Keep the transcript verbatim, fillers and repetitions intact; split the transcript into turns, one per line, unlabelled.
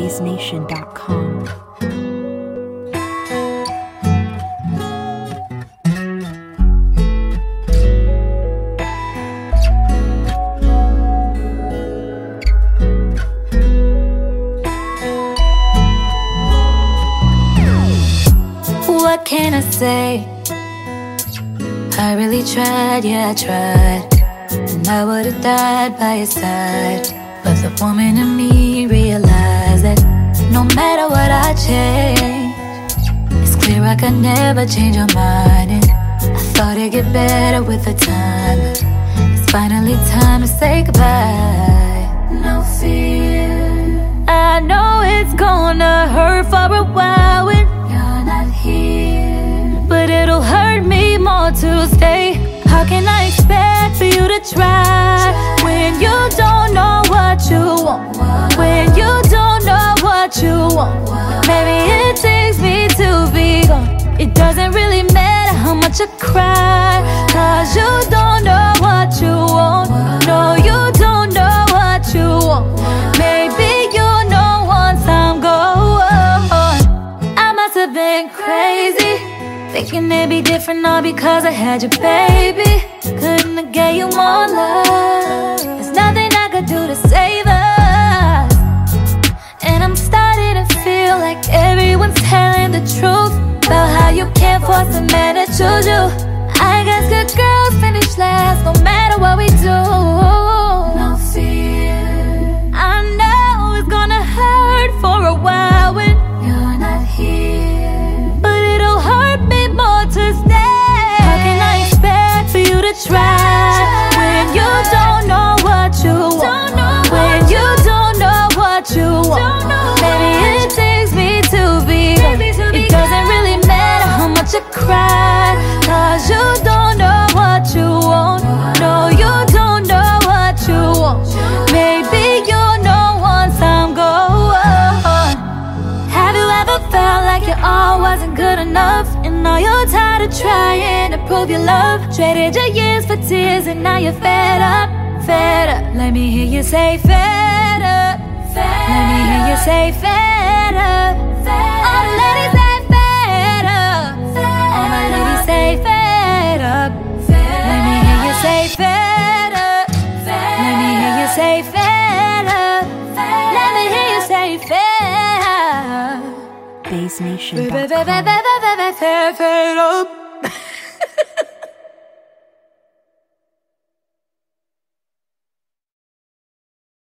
bass nation dot com.
What can I say? I really tried, yeah I tried, and I would've died by your side. But the woman in me realized that no matter what I change, it's clear I could never change your mind. And I thought it'd get better with the time, but it's finally time to say goodbye. No fear, I know it's gonna hurt for a while when you're not here, but it'll hurt me more to stay. How can I expect for you to try when you don't know what you want? When you don't know what you want, maybe it takes me to be gone. It doesn't really matter how much I cry, cause you don't know what you want. No, you don't know what you want. Maybe you know once I'm gone. I must have been crazy, thinking it'd be different all because I had you, baby. Couldn't have gave you more love. There's nothing I could do to save us, and I'm starting to feel like everyone's telling the truth about how you can't force a man to choose you. I guess good girls finish last no matter what we do. No fear, I know it's gonna hurt for a while when you're not here, but it'll hurt me more to stay. How can I expect for you to try when you don't know what you want? When you don't know what you want, maybe it takes me to be gone. It doesn't really matter how much I cry, cause you don't know what you want. No, you don't know what you want. Maybe you'll know once I'm gone. Have you ever felt like your all wasn't good enough, and now you're tired of trying to prove your love? Traded your years for tears and now you're fed up, fed up. Let me hear you say fed up, fed Let me hear you say fed up, fed All the ladies say fed up, fed All my ladies say fed up, fed Let me hear you say fed up, fed Let me hear you say fed up, fed Let me hear you say fed up.
bass nation
Fed,
dot
fed, fed,
com.
fed, fed, fed, fed up.